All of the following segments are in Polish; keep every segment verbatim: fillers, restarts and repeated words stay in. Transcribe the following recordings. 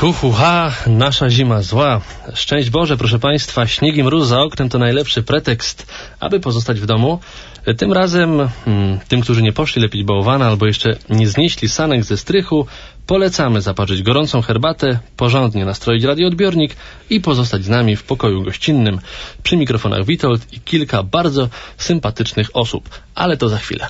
Hu, hu, ha, nasza zima zła. Szczęść Boże, proszę Państwa, śnieg i mróz za oknem to najlepszy pretekst, aby pozostać w domu. Tym razem hmm, tym, którzy nie poszli lepić bałwana albo jeszcze nie znieśli sanek ze strychu, polecamy zaparzyć gorącą herbatę, porządnie nastroić radioodbiornik i pozostać z nami w pokoju gościnnym. Przy mikrofonach Witold i kilka bardzo sympatycznych osób, ale to za chwilę.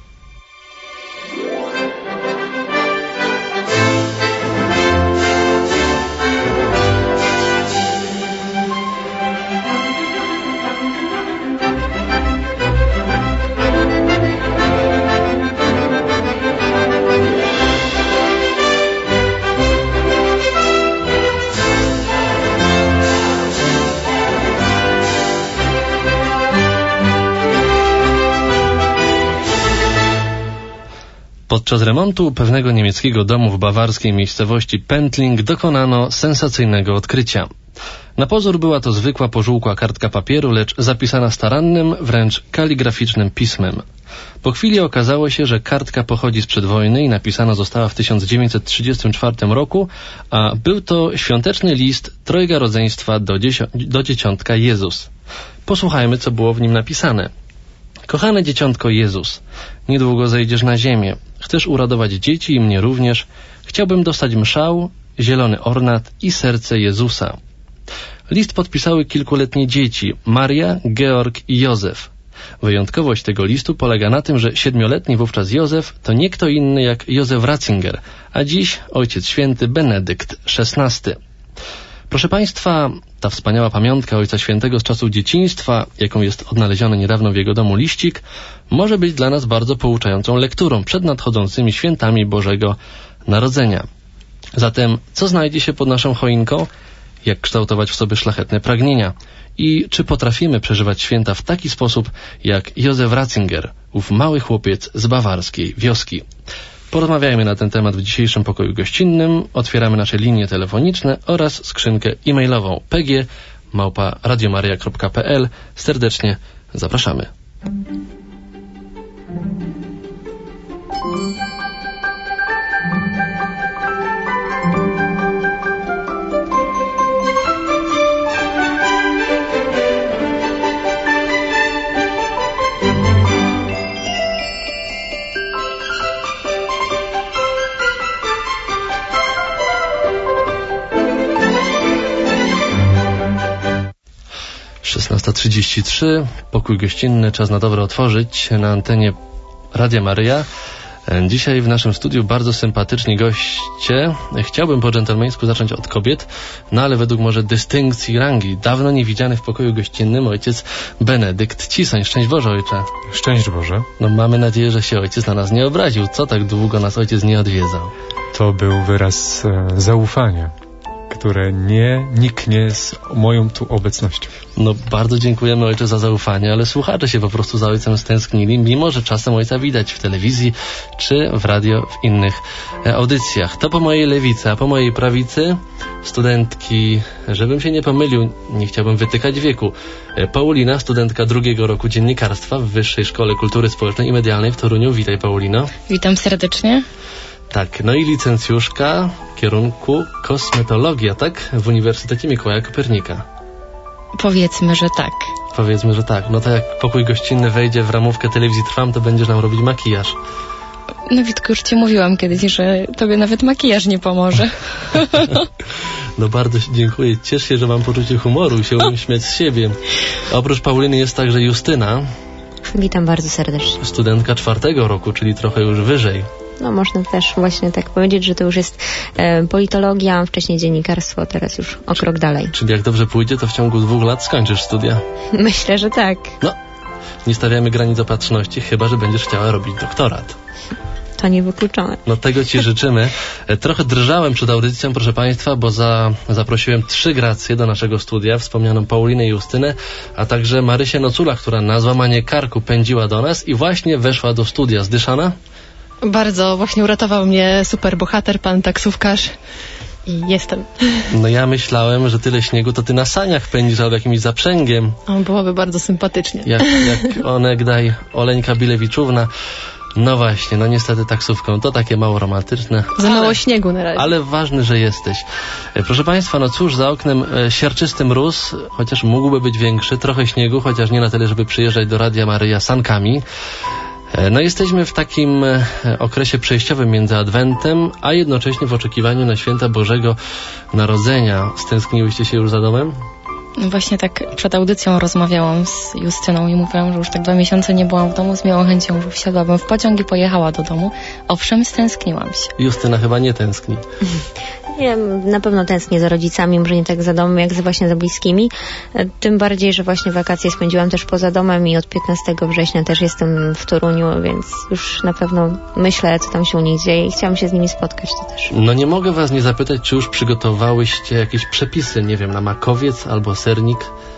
Podczas remontu pewnego niemieckiego domu w bawarskiej miejscowości Pentling dokonano sensacyjnego odkrycia. Na pozór była to zwykła pożółkła kartka papieru, lecz zapisana starannym, wręcz kaligraficznym pismem. Po chwili okazało się, że kartka pochodzi sprzed wojny i napisana została w tysiąc dziewięćset trzydziestym czwartym roku, a był to świąteczny list trojga rodzeństwa do, dziesio- do dzieciątka Jezus. Posłuchajmy, co było w nim napisane. Kochane dzieciątko Jezus, niedługo zejdziesz na ziemię. Chcesz uradować dzieci i mnie również. Chciałbym dostać mszał, zielony ornat i serce Jezusa. List podpisały kilkuletnie dzieci, Maria, Georg i Józef. Wyjątkowość tego listu polega na tym, że siedmioletni wówczas Józef to nie kto inny jak Józef Ratzinger, a dziś Ojciec Święty Benedykt szesnasty. Proszę Państwa, ta wspaniała pamiątka Ojca Świętego z czasów dzieciństwa, jaką jest odnaleziony niedawno w jego domu liścik, może być dla nas bardzo pouczającą lekturą przed nadchodzącymi świętami Bożego Narodzenia. Zatem, co znajdzie się pod naszą choinką? Jak kształtować w sobie szlachetne pragnienia? I czy potrafimy przeżywać święta w taki sposób, jak Józef Ratzinger, ów mały chłopiec z bawarskiej wioski? Porozmawiajmy na ten temat w dzisiejszym pokoju gościnnym. Otwieramy nasze linie telefoniczne oraz skrzynkę e-mailową p g małpa radiomaria kropka p l. Serdecznie zapraszamy. szesnasta trzydzieści trzy, pokój gościnny, czas na dobre otworzyć na antenie Radia Maryja. Dzisiaj w naszym studiu bardzo sympatyczni goście. Chciałbym po dżentelmeńsku zacząć od kobiet, no ale według może dystynkcji rangi, dawno niewidziany w pokoju gościnnym ojciec Benedykt Cisoń. Szczęść Boże, ojcze. Szczęść Boże. No mamy nadzieję, że się ojciec na nas nie obraził. Co tak długo nas ojciec nie odwiedzał? To był wyraz e, zaufania, które nie niknie z moją tu obecnością. No bardzo dziękujemy ojcze za zaufanie, ale słuchacze się po prostu za ojcem stęsknili, mimo że czasem ojca widać w telewizji czy w radio w innych e, audycjach. To po mojej lewicy, a po mojej prawicy studentki, żebym się nie pomylił, nie chciałbym wytykać wieku, e, Paulina, studentka drugiego roku dziennikarstwa w Wyższej Szkole Kultury Społecznej i Medialnej w Toruniu. Witaj, Paulino. Witam serdecznie. Tak, no i licencjuszka kierunku kosmetologia, tak? W Uniwersytecie Mikołaja Kopernika. Powiedzmy, że tak. Powiedzmy, że tak. No to jak pokój gościnny wejdzie w ramówkę Telewizji Trwam, to będziesz nam robić makijaż. No Witku, już ci mówiłam kiedyś, że tobie nawet makijaż nie pomoże. No bardzo dziękuję. Cieszę się, że mam poczucie humoru i się umiem śmiać z siebie. A oprócz Pauliny jest także Justyna. Witam bardzo serdecznie. Studentka czwartego roku, czyli trochę już wyżej. No można też właśnie tak powiedzieć, że to już jest e, politologia, wcześniej dziennikarstwo, teraz już o krok dalej. Czyli jak dobrze pójdzie, to w ciągu dwóch lat skończysz studia. Myślę, że tak. No, nie stawiamy granic opatrzności, chyba że będziesz chciała robić doktorat. To niewykluczone. No tego ci życzymy. Trochę drżałem przed audycją, proszę Państwa, bo za, zaprosiłem trzy gracje do naszego studia, wspomnianą Paulinę i Justynę, a także Marysię Nocula, która na złamanie karku pędziła do nas i właśnie weszła do studia. Zdyszana? Bardzo, właśnie uratował mnie superbohater, pan taksówkarz i jestem. No ja myślałem, że tyle śniegu to ty na saniach pędzisz albo jakimś zaprzęgiem. O, byłoby bardzo sympatycznie. Jak, jak onegdaj Oleńka Bilewiczówna. No właśnie, no niestety taksówką to takie mało romantyczne. Za mało ale, śniegu na razie. Ale ważny, że jesteś. E, Proszę Państwa, no cóż, za oknem e, siarczysty mróz, chociaż mógłby być większy, trochę śniegu, chociaż nie na tyle, żeby przyjeżdżać do Radia Maryja sankami. E, No jesteśmy w takim e, okresie przejściowym między Adwentem, a jednocześnie w oczekiwaniu na święta Bożego Narodzenia. Stęskniłyście się już za domem? No właśnie tak przed audycją rozmawiałam z Justyną i mówiłam, że już tak dwa miesiące nie byłam w domu, z miłą chęcią już wsiadłabym w pociąg i pojechała do domu. Owszem, stęskniłam się. Justyna chyba nie tęskni. Ja na pewno tęsknię za rodzicami, może nie tak za domem, jak za właśnie za bliskimi. Tym bardziej, że właśnie wakacje spędziłam też poza domem i od piętnastego września też jestem w Toruniu, więc już na pewno myślę, co tam się u nich dzieje i chciałam się z nimi spotkać to też. No nie mogę was nie zapytać, czy już przygotowałyście jakieś przepisy, nie wiem, na makowiec albo sernik?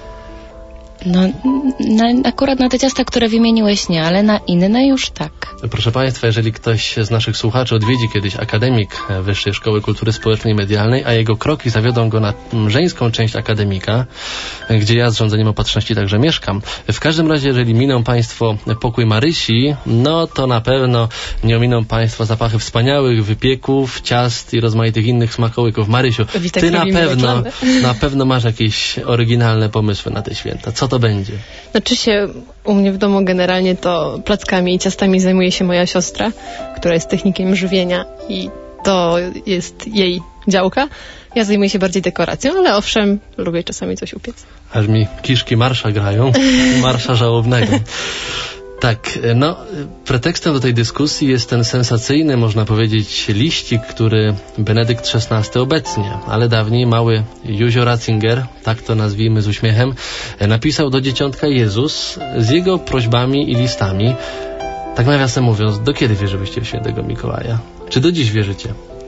No, na, akurat na te ciasta, które wymieniłeś nie, ale na inne już tak. Proszę Państwa, jeżeli ktoś z naszych słuchaczy odwiedzi kiedyś akademik Wyższej Szkoły Kultury Społecznej i Medialnej, a jego kroki zawiodą go na żeńską część akademika, gdzie ja z rządzeniem opatrzności także mieszkam. W każdym razie, jeżeli miną Państwo pokój Marysi, no to na pewno nie ominą Państwa zapachy wspaniałych wypieków, ciast i rozmaitych innych smakołyków. Marysiu, Witek Ty na robimy pewno, reklamę. na pewno masz jakieś oryginalne pomysły na te święta. Co to będzie? Znaczy się, u mnie w domu generalnie to plackami i ciastami zajmuje się moja siostra, która jest technikiem żywienia i to jest jej działka. Ja zajmuję się bardziej dekoracją, ale owszem, lubię czasami coś upiec. Aż mi kiszki marsza grają, marsza żałobnego. Tak, no pretekstem do tej dyskusji jest ten sensacyjny, można powiedzieć, liścik, który Benedykt szesnasty obecnie, ale dawniej mały Józio Ratzinger, tak to nazwijmy z uśmiechem, napisał do dzieciątka Jezus z jego prośbami i listami. Tak nawiasem mówiąc, do kiedy wierzyłyście w świętego Mikołaja? Czy do dziś wierzycie?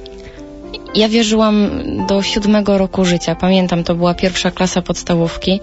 Ja wierzyłam do siódmego roku życia. Pamiętam, to była pierwsza klasa podstawówki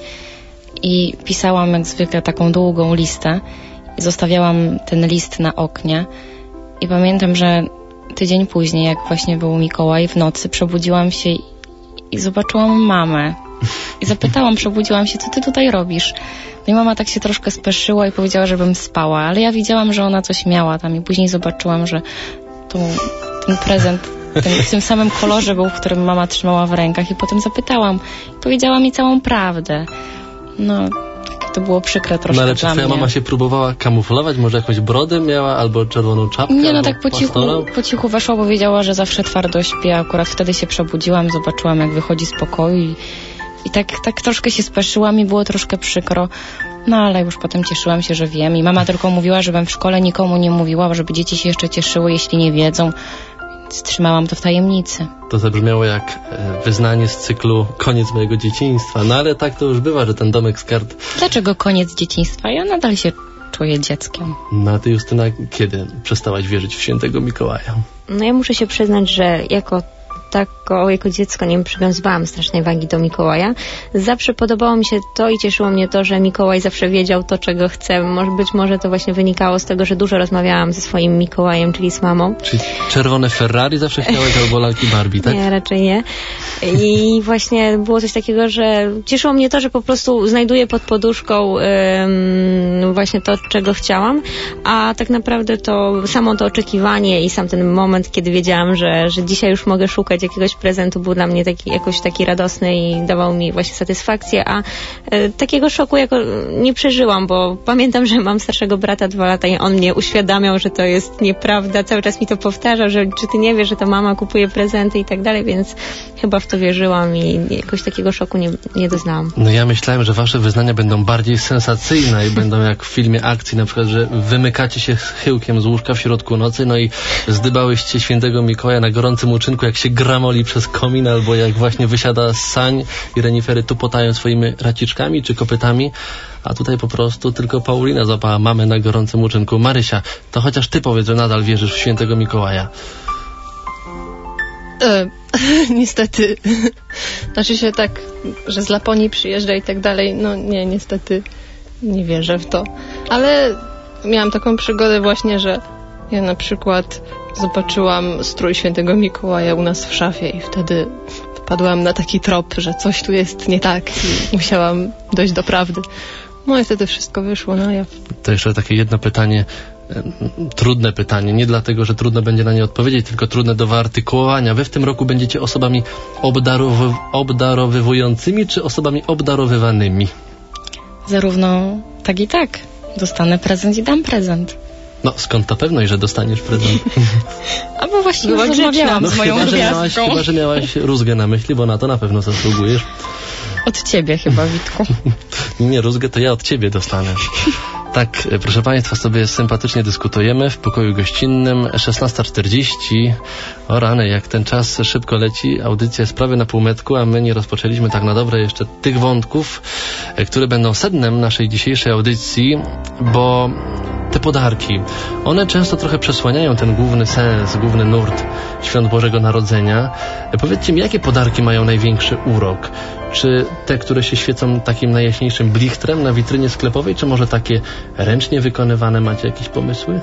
i pisałam jak zwykle taką długą listę. I zostawiałam ten list na oknie i pamiętam, że tydzień później, jak właśnie był Mikołaj, w nocy przebudziłam się i, i zobaczyłam mamę. I zapytałam, przebudziłam się, co ty tutaj robisz? No i mama tak się troszkę speszyła i powiedziała, żebym spała, ale ja widziałam, że ona coś miała tam i później zobaczyłam, że tu, ten prezent ten, w tym samym kolorze był, w którym mama trzymała w rękach i potem zapytałam i powiedziała mi całą prawdę. No... To było przykre troszkę No ale czy dla twoja mnie. mama się próbowała kamuflować? Może jakąś brodę miała albo czerwoną czapkę? Nie, no albo tak po cichu, pastorał? po cichu weszła, bo wiedziała, że zawsze twardo śpi, a akurat wtedy się przebudziłam, zobaczyłam jak wychodzi z pokoju i, i tak, tak troszkę się speszyłam i było troszkę przykro. No ale już potem cieszyłam się, że wiem i mama tylko mówiła, żebym w szkole nikomu nie mówiła, żeby dzieci się jeszcze cieszyły, jeśli nie wiedzą. Więc trzymałam to w tajemnicy. To zabrzmiało jak e, wyznanie z cyklu koniec mojego dzieciństwa. No ale tak to już bywa, że ten domek z kart... Dlaczego koniec dzieciństwa? Ja nadal się czuję dzieckiem. No a ty, Justyna, kiedy przestałaś wierzyć w świętego Mikołaja? No ja muszę się przyznać, że jako tako, jako dziecko nie przywiązywałam strasznej wagi do Mikołaja. Zawsze podobało mi się to i cieszyło mnie to, że Mikołaj zawsze wiedział to, czego chce. Może, być może to właśnie wynikało z tego, że dużo rozmawiałam ze swoim Mikołajem, czyli z mamą. Czyli czerwone Ferrari zawsze chciałeś albo lalki Barbie, tak? Nie, raczej nie. I właśnie było coś takiego, że cieszyło mnie to, że po prostu znajduję pod poduszką um, właśnie to, czego chciałam, a tak naprawdę to samo to oczekiwanie i sam ten moment, kiedy wiedziałam, że, że dzisiaj już mogę szukać jakiegoś prezentu, był dla mnie taki, jakoś taki radosny i dawał mi właśnie satysfakcję, a e, takiego szoku jako nie przeżyłam, bo pamiętam, że mam starszego brata dwa lata i on mnie uświadamiał, że to jest nieprawda, cały czas mi to powtarzał, że czy ty nie wiesz, że to mama kupuje prezenty i tak dalej, więc chyba w to wierzyłam i jakoś takiego szoku nie, nie doznałam. No ja myślałem, że wasze wyznania będą bardziej sensacyjne i będą jak w filmie akcji, na przykład, że wymykacie się chyłkiem z łóżka w środku nocy, no i zdybałyście świętego Mikołaja na gorącym uczynku, jak się gramoli przez komin, albo jak właśnie wysiada z sań i renifery tupotają swoimi raciczkami czy kopytami, a tutaj po prostu tylko Paulina złapała mamę na gorącym uczynku. Marysia, to chociaż ty powiedz, że nadal wierzysz w świętego Mikołaja. E, niestety. Znaczy się tak, że z Laponii przyjeżdża i tak dalej. No nie, niestety nie wierzę w to. Ale miałam taką przygodę właśnie, że ja na przykład zobaczyłam strój świętego Mikołaja u nas w szafie i wtedy wpadłam na taki trop, że coś tu jest nie tak i musiałam dojść do prawdy. No i wtedy wszystko wyszło na jaw. To jeszcze takie jedno pytanie. trudne pytanie. Nie dlatego, że trudno będzie na nie odpowiedzieć, tylko trudne do wyartykułowania. Wy w tym roku będziecie osobami obdarowy, obdarowywującymi, czy osobami obdarowywanymi? Zarówno tak i tak. Dostanę prezent i dam prezent. No, skąd ta pewność, że dostaniesz prezent? A bo właśnie już rozmawiałam no, z moją chyba, że miałaś, gwiazdką. chyba, że miałaś rózgę na myśli, bo na to na pewno zasługujesz. Od ciebie chyba, Witku. Nie, rózgę to ja od ciebie dostanę. Tak, proszę Państwa, sobie sympatycznie dyskutujemy w pokoju gościnnym. szesnasta czterdzieści. O rany, jak ten czas szybko leci. Audycja jest prawie na półmetku, a my nie rozpoczęliśmy tak na dobre jeszcze tych wątków, które będą sednem naszej dzisiejszej audycji, bo te podarki, one często trochę przesłaniają ten główny sens, główny nurt Świąt Bożego Narodzenia. Powiedzcie mi, jakie podarki mają największy urok? Czy te, które się świecą takim najjaśniejszym blichtrem na witrynie sklepowej, czy może takie ręcznie wykonywane? Macie jakieś pomysły?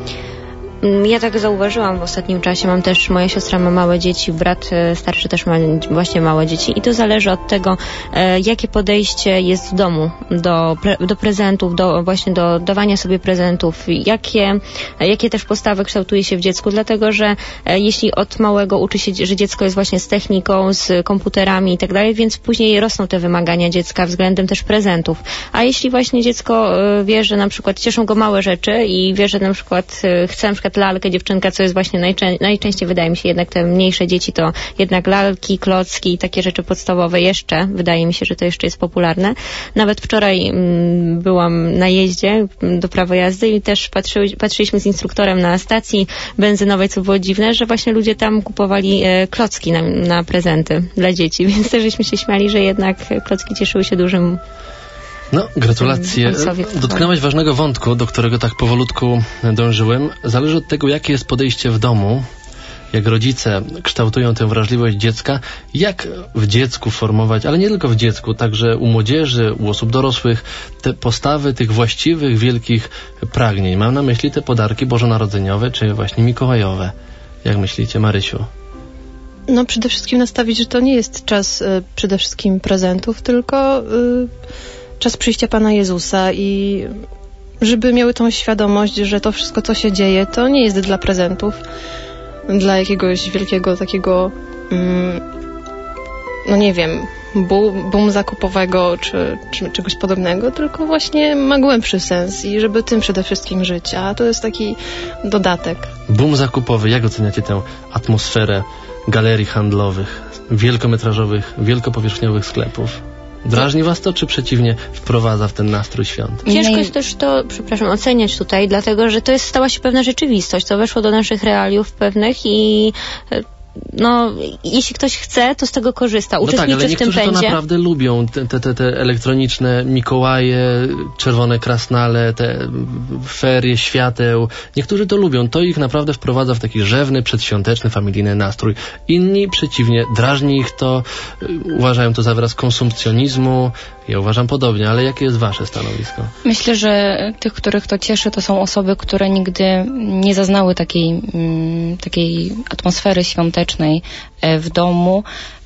Ja tak zauważyłam w ostatnim czasie. Mam też, moja siostra ma małe dzieci, brat starszy też ma właśnie małe dzieci i to zależy od tego, e, jakie podejście jest w domu do, pre, do prezentów, do właśnie do dawania sobie prezentów, jakie, jakie też postawy kształtuje się w dziecku, dlatego, że e, jeśli od małego uczy się, że dziecko jest właśnie z techniką, z komputerami i tak dalej, więc później rosną te wymagania dziecka względem też prezentów. A jeśli właśnie dziecko e, wie, że na przykład cieszą go małe rzeczy i wie, że na przykład e, chce na przykład lalkę, dziewczynka, co jest właśnie najczę- najczęściej, wydaje mi się, jednak te mniejsze dzieci to jednak lalki, klocki i takie rzeczy podstawowe jeszcze, wydaje mi się, że to jeszcze jest popularne. Nawet wczoraj mm, byłam na jeździe do prawo jazdy i też patrzy, patrzyliśmy z instruktorem na stacji benzynowej, co było dziwne, że właśnie ludzie tam kupowali e, klocki na, na prezenty dla dzieci, więc też żeśmy się śmiali, że jednak klocki cieszyły się dużym. No, gratulacje. Dotknęłaś ważnego wątku, do którego tak powolutku dążyłem. Zależy od tego, jakie jest podejście w domu, jak rodzice kształtują tę wrażliwość dziecka, jak w dziecku formować, ale nie tylko w dziecku, także u młodzieży, u osób dorosłych, te postawy tych właściwych, wielkich pragnień. Mam na myśli te podarki bożonarodzeniowe, czy właśnie mikołajowe. Jak myślicie, Marysiu? No przede wszystkim nastawić, że to nie jest czas y, przede wszystkim prezentów, tylko y, czas przyjścia Pana Jezusa i żeby miały tą świadomość, że to wszystko, co się dzieje, to nie jest dla prezentów, dla jakiegoś wielkiego takiego, mm, no nie wiem, bu- boom zakupowego czy, czy czegoś podobnego, tylko właśnie ma głębszy sens i żeby tym przede wszystkim żyć, a to jest taki dodatek. Boom zakupowy, jak oceniacie tę atmosferę galerii handlowych, wielkometrażowych, wielkopowierzchniowych sklepów? Drażni was to, czy przeciwnie wprowadza w ten nastrój świąt? Ciężko jest też to, przepraszam, oceniać tutaj, dlatego, że to jest, stała się pewna rzeczywistość, to weszło do naszych realiów pewnych i no, jeśli ktoś chce, to z tego korzysta, uczestniczy no tak, ale w tym niektórzy pędzie. To naprawdę lubią te, te, te, te elektroniczne Mikołaje, czerwone krasnale, te ferie świateł. Niektórzy to lubią. To ich naprawdę wprowadza w taki rzewny, przedświąteczny, familijny nastrój. Inni przeciwnie, drażni ich to, uważają to za wyraz konsumpcjonizmu. Ja uważam podobnie, ale jakie jest wasze stanowisko? Myślę, że tych, których to cieszy, to są osoby, które nigdy nie zaznały takiej, mm, takiej atmosfery świątecznej w domu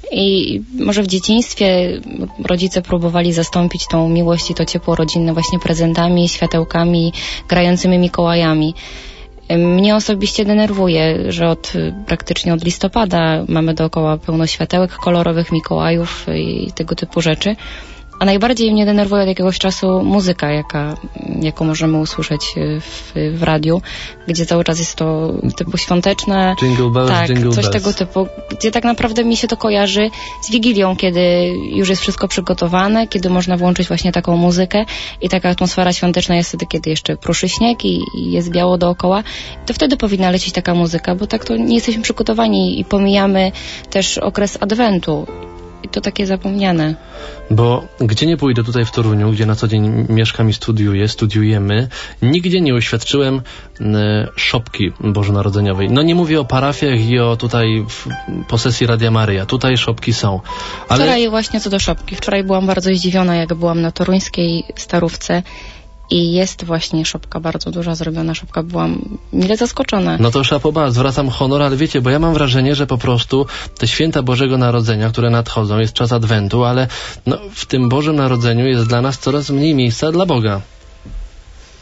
i może w dzieciństwie rodzice próbowali zastąpić tą miłość i to ciepło rodzinne właśnie prezentami, światełkami, grającymi Mikołajami. Mnie osobiście denerwuje, że od praktycznie od listopada mamy dookoła pełno światełek kolorowych, Mikołajów i tego typu rzeczy. A najbardziej mnie denerwuje od jakiegoś czasu muzyka, jaka, jaką możemy usłyszeć w, w radiu, gdzie cały czas jest to typu świąteczne. Jingle bells, tak, jingle coś bells. tego typu, gdzie tak naprawdę mi się to kojarzy z Wigilią, kiedy już jest wszystko przygotowane, kiedy można włączyć właśnie taką muzykę i taka atmosfera świąteczna jest wtedy, kiedy jeszcze pruszy śnieg i, i jest biało dookoła. To wtedy powinna lecieć taka muzyka, bo tak to nie jesteśmy przygotowani i pomijamy też okres Adwentu. I to takie zapomniane. Bo gdzie nie pójdę tutaj w Toruniu, gdzie na co dzień mieszkam i studiuję, studiujemy, nigdzie nie uświadczyłem y, szopki bożonarodzeniowej. No nie mówię o parafiach i o tutaj w posesji Radia Maryja. Tutaj szopki są. Ale... Wczoraj właśnie co do szopki. Wczoraj byłam bardzo zdziwiona, jak byłam na toruńskiej Starówce i jest właśnie szopka bardzo duża, zrobiona szopka. Byłam mile zaskoczona. No to szapoba, zwracam honor, ale wiecie, bo ja mam wrażenie, że po prostu te święta Bożego Narodzenia, które nadchodzą, jest czas Adwentu, ale no, w tym Bożym Narodzeniu jest dla nas coraz mniej miejsca dla Boga.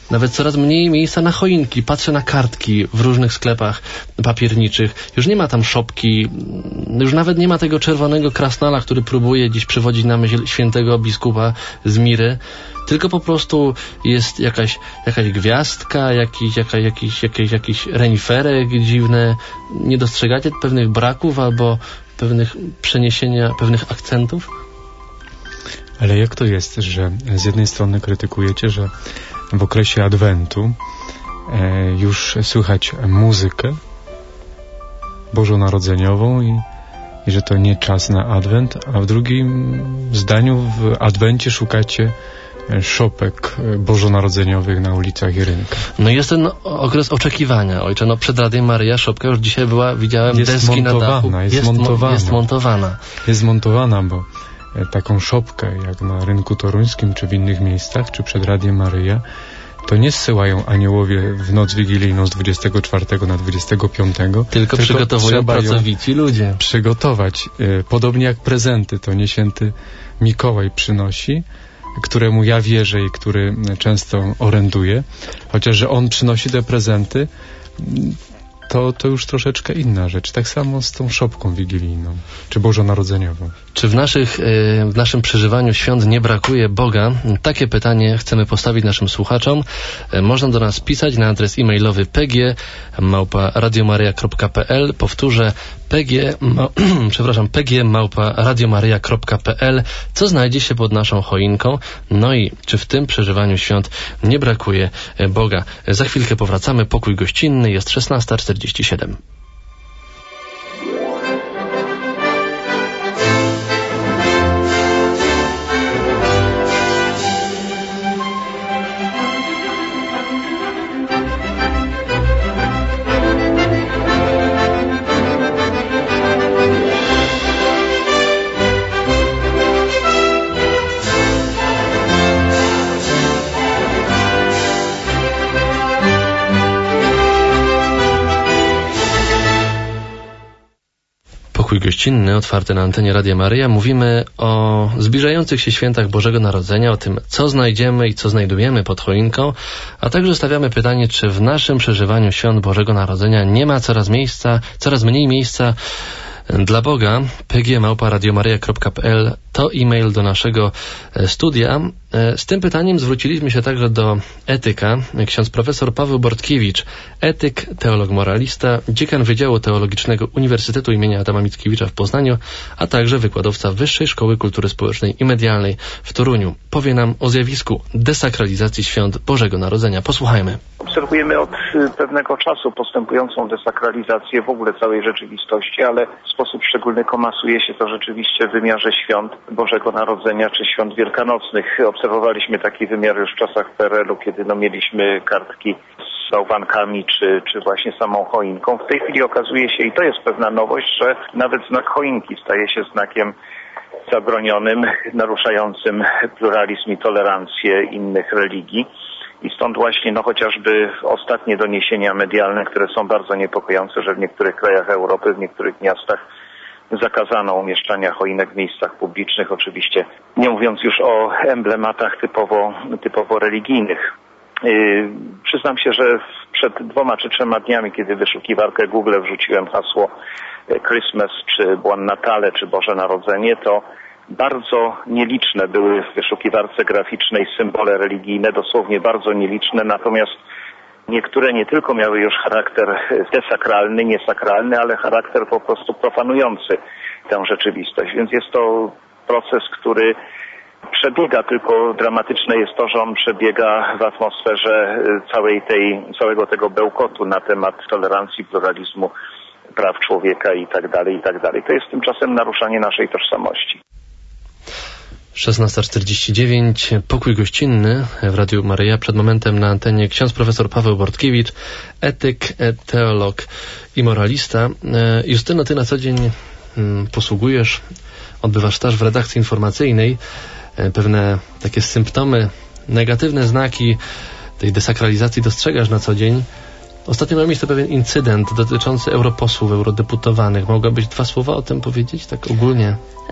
nawet coraz mniej miejsca na choinki. Patrzę na kartki w różnych sklepach papierniczych. Już nie ma tam szopki, już nawet nie ma tego czerwonego krasnala, który próbuje dziś przywodzić na myśl świętego biskupa z Miry. Tylko po prostu jest jakaś, jakaś gwiazdka, jakiś, jaka, jakiś, jakiś, jakiś reniferek dziwne. Nie dostrzegacie pewnych braków albo pewnych przeniesienia, pewnych akcentów? Ale jak to jest, że z jednej strony krytykujecie, że w okresie Adwentu e, już słychać muzykę bożonarodzeniową i, i że to nie czas na Adwent, a w drugim zdaniu w Adwencie szukacie szopek bożonarodzeniowych na ulicach i rynkach. No jest ten okres oczekiwania, ojcze. No przed Radiem Maryja szopka już dzisiaj była, widziałem, jest deski na dachu. Jest, jest montowana. Jest montowana. Jest montowana, bo taką szopkę, jak na rynku toruńskim, czy w innych miejscach, czy przed Radiem Maryja, to nie zsyłają aniołowie w noc wigilijną z dwudziestego czwartego na dwudziestego piątego. Tylko, tylko przygotowują pracowici ludzie. Przygotować. Podobnie jak prezenty, to nie święty Mikołaj przynosi, któremu ja wierzę i który często oręduję, chociaż że on przynosi te prezenty, to, to już troszeczkę inna rzecz. Tak samo z tą szopką wigilijną, czy bożonarodzeniową. Czy w, naszych, w naszym przeżywaniu świąt nie brakuje Boga? Takie pytanie chcemy postawić naszym słuchaczom. Można do nas pisać na adres e-mailowy pg małpa radiomaryja kropka pl. Powtórzę, pg, ma, przepraszam, pg małpa radiomaryja kropka pl. Co znajdzie się pod naszą choinką? No i czy w tym przeżywaniu świąt nie brakuje Boga? Za chwilkę powracamy. Pokój gościnny, jest szesnasta czterdzieści siedem. Pokój gościnny, otwarty na antenie Radia Maryja. Mówimy o zbliżających się świętach Bożego Narodzenia, o tym, co znajdziemy i co znajdujemy pod choinką, a także stawiamy pytanie, czy w naszym przeżywaniu świąt Bożego Narodzenia nie ma coraz miejsca, coraz mniej miejsca dla Boga. pg małpa radiomaryja kropka pl to e-mail do naszego studia. Z tym pytaniem zwróciliśmy się także do etyka. Ksiądz profesor Paweł Bortkiewicz, etyk, teolog moralista, dziekan Wydziału Teologicznego Uniwersytetu imienia Adama Mickiewicza w Poznaniu, a także wykładowca Wyższej Szkoły Kultury Społecznej i Medialnej w Toruniu. Powie nam o zjawisku desakralizacji świąt Bożego Narodzenia. Posłuchajmy. Obserwujemy od pewnego czasu postępującą desakralizację w ogóle całej rzeczywistości, ale w sposób szczególny komasuje się to rzeczywiście w wymiarze świąt Bożego Narodzenia czy świąt wielkanocnych. Obserwowaliśmy taki wymiar już w czasach P R L u, kiedy no mieliśmy kartki z bałwankami czy, czy właśnie samą choinką. W tej chwili okazuje się, i to jest pewna nowość, że nawet znak choinki staje się znakiem zabronionym, naruszającym pluralizm i tolerancję innych religii. I stąd właśnie no chociażby ostatnie doniesienia medialne, które są bardzo niepokojące, że w niektórych krajach Europy, w niektórych miastach zakazano umieszczania choinek w miejscach publicznych, oczywiście nie mówiąc już o emblematach typowo, typowo religijnych. Yy, przyznam się, że przed dwoma czy trzema dniami, kiedy w wyszukiwarkę Google wrzuciłem hasło Christmas, czy Buon Natale, czy Boże Narodzenie, to bardzo nieliczne były w wyszukiwarce graficznej symbole religijne, dosłownie bardzo nieliczne, natomiast niektóre nie tylko miały już charakter desakralny, niesakralny, ale charakter po prostu profanujący tę rzeczywistość. Więc jest to proces, który przebiega, tylko dramatyczne jest to, że on przebiega w atmosferze całej tej, całego tego bełkotu na temat tolerancji, pluralizmu, praw człowieka i tak dalej, i tak dalej. To jest tymczasem naruszanie naszej tożsamości. szesnasta czterdzieści dziewięć, pokój gościnny w Radiu Maryja. Przed momentem na antenie ksiądz profesor Paweł Bortkiewicz, etyk, teolog i moralista. Justyno, ty na co dzień posługujesz, odbywasz staż w redakcji informacyjnej. Pewne takie symptomy, negatywne znaki tej desakralizacji dostrzegasz na co dzień. Ostatnio miał miejsce pewien incydent dotyczący europosłów, eurodeputowanych. Mogłabyś dwa słowa o tym powiedzieć, tak ogólnie?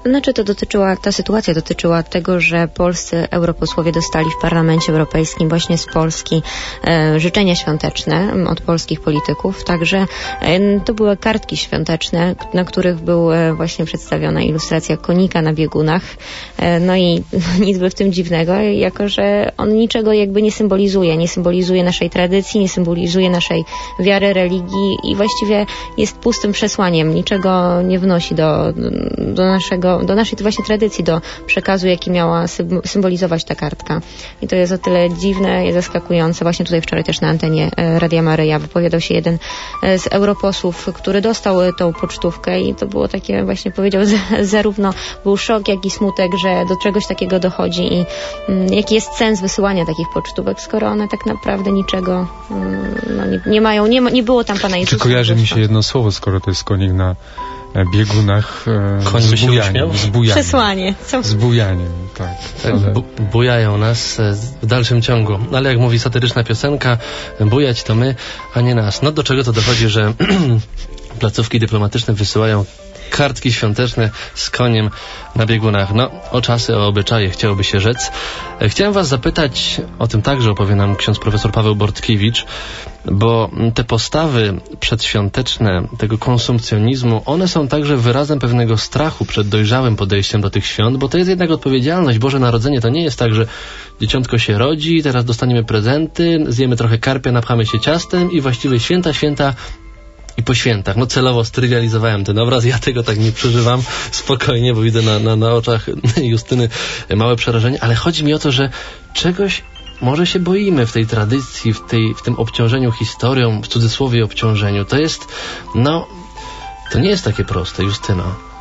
Znaczy to dotyczyła, ta sytuacja dotyczyła tego, że polscy europosłowie dostali w Parlamencie Europejskim właśnie z Polski e, życzenia świąteczne od polskich polityków, także e, to były kartki świąteczne, na których była e, właśnie przedstawiona ilustracja konika na biegunach, e, no i nic by w tym dziwnego, jako że on niczego jakby nie symbolizuje, nie symbolizuje naszej tradycji, nie symbolizuje naszej wiary, religii i właściwie jest pustym przesłaniem, niczego nie wnosi do, do naszego, do naszej właśnie tradycji, do przekazu, jaki miała symbolizować ta kartka. I to jest o tyle dziwne i zaskakujące. Właśnie tutaj wczoraj też na antenie Radia Maryja wypowiadał się jeden z europosłów, który dostał tą pocztówkę i to było takie, właśnie powiedział, zarówno był szok, jak i smutek, że do czegoś takiego dochodzi i mm, jaki jest sens wysyłania takich pocztówek, skoro one tak naprawdę niczego mm, no, nie, nie mają, nie, ma, nie było tam Pana Jezusa. Czy kojarzy mi się jedno słowo, skoro to jest konik na biegunach, Koń z bujaniem. Z bujaniem. Przesłanie. Co? Z bujaniem, tak. Ale... Bu- bujają nas w dalszym ciągu. Ale jak mówi satyryczna piosenka, bujać to my, a nie nas. No do czego to dochodzi, że placówki dyplomatyczne wysyłają kartki świąteczne z koniem na biegunach. No, o czasy, o obyczaje chciałoby się rzec. Chciałem was zapytać, o tym także opowie nam ksiądz profesor Paweł Bortkiewicz, bo te postawy przedświąteczne, tego konsumpcjonizmu, one są także wyrazem pewnego strachu przed dojrzałym podejściem do tych świąt, bo to jest jednak odpowiedzialność. Boże Narodzenie to nie jest tak, że dzieciątko się rodzi, teraz dostaniemy prezenty, zjemy trochę karpia, napchamy się ciastem i właściwie święta, święta i po świętach. No celowo strywializowałem ten obraz, ja tego tak nie przeżywam spokojnie, bo widzę na, na, na oczach Justyny małe przerażenie, ale chodzi mi o to, że czegoś może się boimy w tej tradycji, w, tej, w tym obciążeniu historią, w cudzysłowie obciążeniu. To jest, no, to nie jest takie proste, Justyna.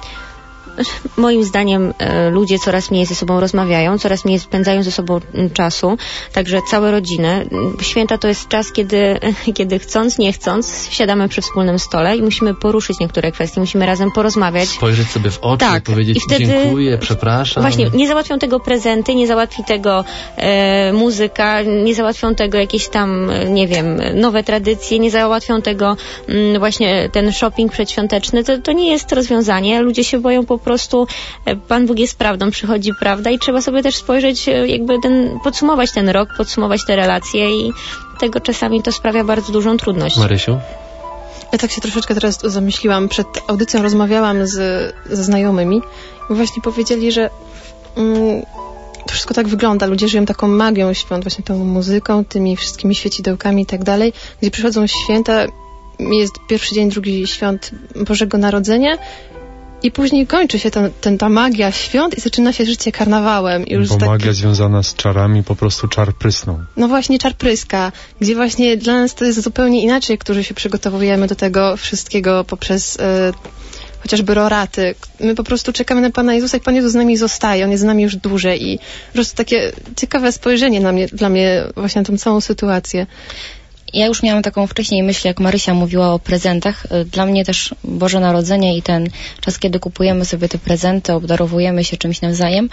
Moim zdaniem e, ludzie coraz mniej ze sobą rozmawiają, coraz mniej spędzają ze sobą m, czasu, także całe rodziny. Święta to jest czas, kiedy, kiedy chcąc, nie chcąc, siadamy przy wspólnym stole i musimy poruszyć niektóre kwestie, musimy razem porozmawiać. Spojrzeć sobie w oczy, tak, powiedzieć i wtedy, dziękuję, przepraszam. Właśnie, nie załatwią tego prezenty, nie załatwi tego e, muzyka, nie załatwią tego jakieś tam, nie wiem, nowe tradycje, nie załatwią tego m, właśnie ten shopping przedświąteczny. To, to nie jest rozwiązanie. Ludzie się boją po prostu, Pan Bóg jest prawdą, przychodzi prawda i trzeba sobie też spojrzeć, jakby ten, podsumować ten rok, podsumować te relacje i tego czasami to sprawia bardzo dużą trudność. Marysiu? Ja tak się troszeczkę teraz zamyśliłam. Przed audycją rozmawiałam z, ze znajomymi i właśnie powiedzieli, że mm, to wszystko tak wygląda. Ludzie żyją taką magią świąt, właśnie tą muzyką, tymi wszystkimi świecidełkami i tak dalej. Gdzie przychodzą święta, jest pierwszy dzień, drugi świąt Bożego Narodzenia i później kończy się ten, ten, ta magia świąt i zaczyna się życie karnawałem. Już Bo taki... magia związana z czarami po prostu czar prysnął. No właśnie, czar pryska, gdzie właśnie dla nas to jest zupełnie inaczej, którzy się przygotowujemy do tego wszystkiego poprzez e, chociażby roraty. My po prostu czekamy na Pana Jezusa i Pan Jezus z nami zostaje, On jest z nami już dłużej i po prostu takie ciekawe spojrzenie na mnie, dla mnie właśnie na tą całą sytuację. Ja już miałam taką wcześniej myśl, jak Marysia mówiła o prezentach. Dla mnie też Boże Narodzenie i ten czas, kiedy kupujemy sobie te prezenty, obdarowujemy się czymś nawzajem,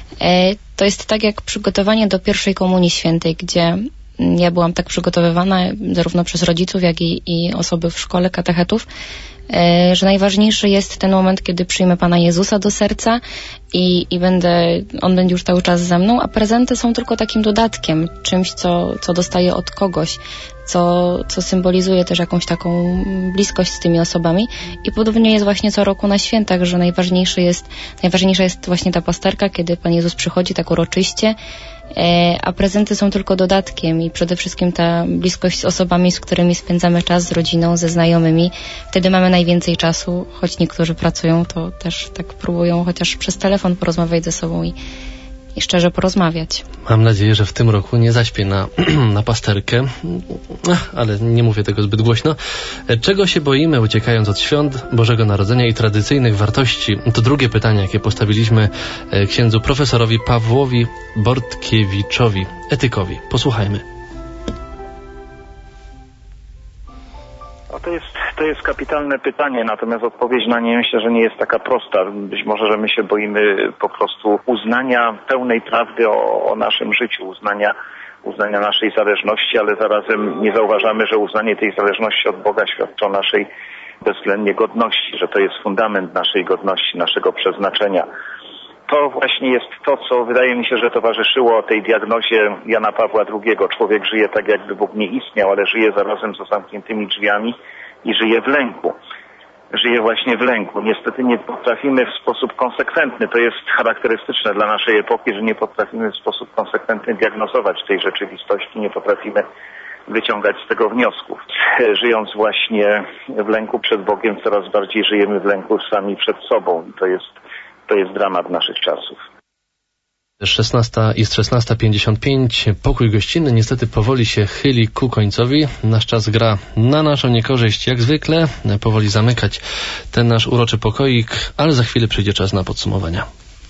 to jest tak jak przygotowanie do pierwszej komunii świętej, gdzie ja byłam tak przygotowywana zarówno przez rodziców, jak i, i osoby w szkole, katechetów, że najważniejszy jest ten moment, kiedy przyjmę Pana Jezusa do serca i, i będę, On będzie już cały czas ze mną, a prezenty są tylko takim dodatkiem, czymś, co, co dostaję od kogoś, co, co symbolizuje też jakąś taką bliskość z tymi osobami. I podobnie jest właśnie co roku na świętach, że najważniejszy jest, najważniejsza jest właśnie ta pasterka, kiedy Pan Jezus przychodzi tak uroczyście, a prezenty są tylko dodatkiem i przede wszystkim ta bliskość z osobami, z którymi spędzamy czas, z rodziną, ze znajomymi. Wtedy mamy najwięcej czasu, choć niektórzy pracują, to też tak próbują chociaż przez telefon porozmawiać ze sobą i, i szczerze porozmawiać. Mam nadzieję, że w tym roku nie zaśpię na, na pasterkę, ale nie mówię tego zbyt głośno. Czego się boimy, uciekając od świąt Bożego Narodzenia i tradycyjnych wartości? To drugie pytanie, jakie postawiliśmy księdzu profesorowi Pawłowi Bortkiewiczowi, etykowi. Posłuchajmy. No to jest, to jest kapitalne pytanie, natomiast odpowiedź na nie myślę, że nie jest taka prosta. Być może, że my się boimy po prostu uznania pełnej prawdy o, o naszym życiu, uznania, uznania naszej zależności, ale zarazem nie zauważamy, że uznanie tej zależności od Boga świadczy o naszej bezwzględnie godności, że to jest fundament naszej godności, naszego przeznaczenia. To właśnie jest to, co wydaje mi się, że towarzyszyło tej diagnozie Jana Pawła drugiego. Człowiek żyje tak, jakby Bóg nie istniał, ale żyje zarazem za zamkniętymi drzwiami i żyje w lęku. Żyje właśnie w lęku. Niestety nie potrafimy w sposób konsekwentny, to jest charakterystyczne dla naszej epoki, że nie potrafimy w sposób konsekwentny diagnozować tej rzeczywistości, nie potrafimy wyciągać z tego wniosków. Żyjąc właśnie w lęku przed Bogiem, coraz bardziej żyjemy w lęku sami przed sobą i to jest, to jest dramat naszych czasów. szesnasta jest szesnasta pięćdziesiąt pięć. Pokój gościnny niestety powoli się chyli ku końcowi. Nasz czas gra na naszą niekorzyść. Jak zwykle powoli zamykać ten nasz uroczy pokoik, ale za chwilę przyjdzie czas na podsumowania.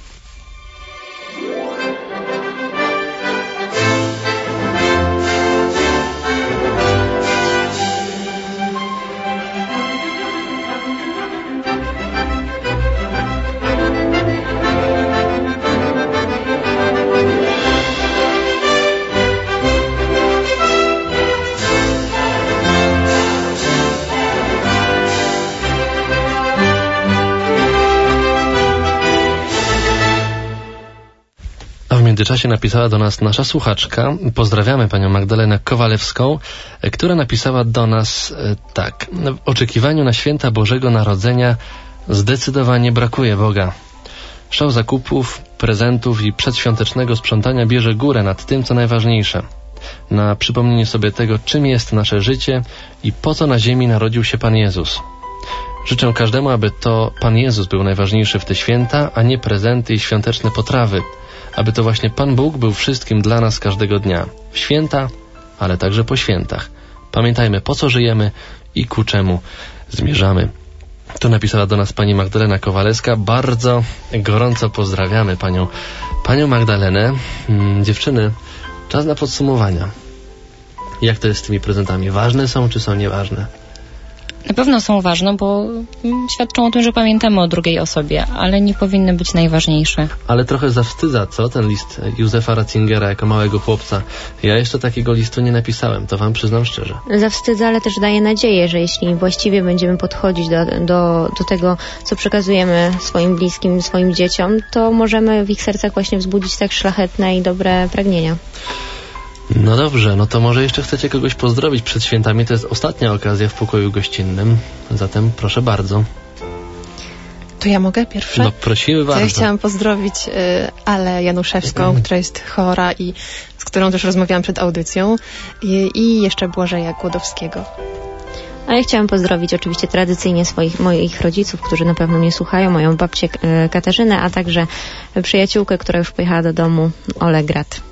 W międzyczasie napisała do nas nasza słuchaczka. Pozdrawiamy panią Magdalenę Kowalewską, która napisała do nas tak. W oczekiwaniu na święta Bożego Narodzenia zdecydowanie brakuje Boga. Szał zakupów, prezentów i przedświątecznego sprzątania bierze górę nad tym, co najważniejsze. Na przypomnienie sobie tego, czym jest nasze życie i po co na ziemi narodził się Pan Jezus. Życzę każdemu, aby to Pan Jezus był najważniejszy w te święta, a nie prezenty i świąteczne potrawy. Aby to właśnie Pan Bóg był wszystkim dla nas każdego dnia. W święta, ale także po świętach. Pamiętajmy, po co żyjemy i ku czemu zmierzamy. To napisała do nas pani Magdalena Kowalewska. Bardzo gorąco pozdrawiamy panią, panią Magdalenę. Hmm, dziewczyny, czas na podsumowania. Jak to jest z tymi prezentami? Ważne są, czy są nieważne? Na pewno są ważne, bo świadczą o tym, że pamiętamy o drugiej osobie, ale nie powinny być najważniejsze. Ale trochę zawstydza, co? Ten list Józefa Ratzingera jako małego chłopca. Ja jeszcze takiego listu nie napisałem, to wam przyznam szczerze. Zawstydza, ale też daje nadzieję, że jeśli właściwie będziemy podchodzić do, do, do tego, co przekazujemy swoim bliskim, swoim dzieciom, to możemy w ich sercach właśnie wzbudzić tak szlachetne i dobre pragnienia. No dobrze, no to może jeszcze chcecie kogoś pozdrowić przed świętami. To jest ostatnia okazja w pokoju gościnnym. Zatem proszę bardzo. To ja mogę pierwsze? No prosimy bardzo. Ja chciałam pozdrowić y, Alę Januszewską, która jest chora i z którą też rozmawiałam przed audycją. I, i jeszcze Błażeja Głodowskiego. A ja chciałam pozdrowić oczywiście tradycyjnie swoich, moich rodziców, którzy na pewno mnie słuchają, moją babcię y, Katarzynę, a także przyjaciółkę, która już pojechała do domu, Olę Grat.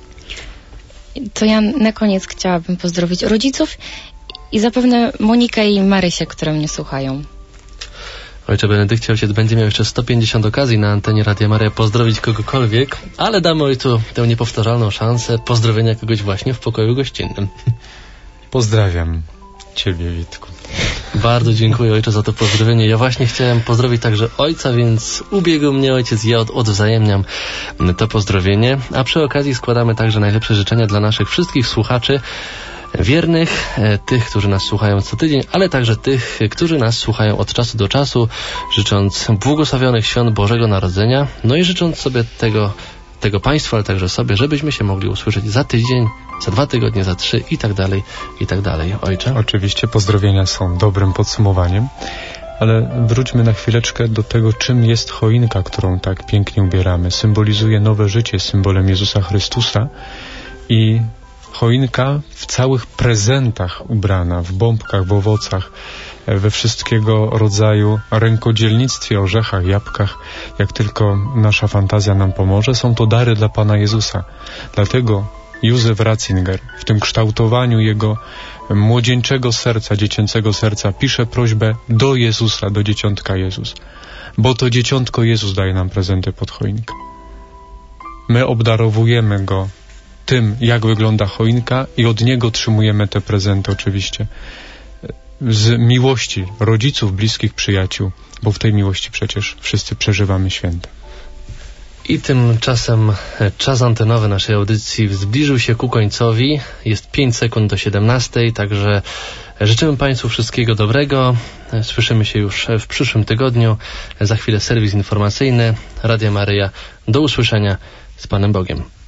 To ja na koniec chciałabym pozdrowić rodziców i zapewne Monikę i Marysię, które mnie słuchają. Ojcze Benedykcie, ojciec będzie miał jeszcze sto pięćdziesiąt okazji na antenie Radia Maryja pozdrowić kogokolwiek, ale damy ojcu tę niepowtarzalną szansę pozdrowienia kogoś właśnie w pokoju gościnnym. Pozdrawiam Ciebie, Witku. Bardzo dziękuję, ojcze, za to pozdrowienie. Ja właśnie chciałem pozdrowić także ojca, więc ubiegł mnie ojciec, ja od, odwzajemniam to pozdrowienie. A przy okazji składamy także najlepsze życzenia dla naszych wszystkich słuchaczy wiernych, tych, którzy nas słuchają co tydzień, ale także tych, którzy nas słuchają od czasu do czasu, życząc błogosławionych świąt Bożego Narodzenia, no i życząc sobie tego, tego Państwu, ale także sobie, żebyśmy się mogli usłyszeć za tydzień, za dwa tygodnie, za trzy i tak dalej, i tak dalej. Ojcze? Oczywiście pozdrowienia są dobrym podsumowaniem, ale wróćmy na chwileczkę do tego, czym jest choinka, którą tak pięknie ubieramy. Symbolizuje nowe życie, symbolem Jezusa Chrystusa i choinka w całych prezentach ubrana, w bombkach, w owocach, we wszystkiego rodzaju rękodzielnictwie, orzechach, jabłkach, jak tylko nasza fantazja nam pomoże. Są to dary dla Pana Jezusa. Dlatego Józef Ratzinger w tym kształtowaniu jego młodzieńczego serca, dziecięcego serca pisze prośbę do Jezusa, do dzieciątka Jezus. Bo to dzieciątko Jezus daje nam prezenty pod choinkę. My obdarowujemy Go tym, jak wygląda choinka i od Niego otrzymujemy te prezenty oczywiście z miłości rodziców, bliskich, przyjaciół, bo w tej miłości przecież wszyscy przeżywamy święta. I tymczasem czas antenowy naszej audycji zbliżył się ku końcowi. Jest pięć sekund do siedemnastej, także życzymy Państwu wszystkiego dobrego. Słyszymy się już w przyszłym tygodniu. Za chwilę serwis informacyjny Radia Maryja. Do usłyszenia. Z Panem Bogiem.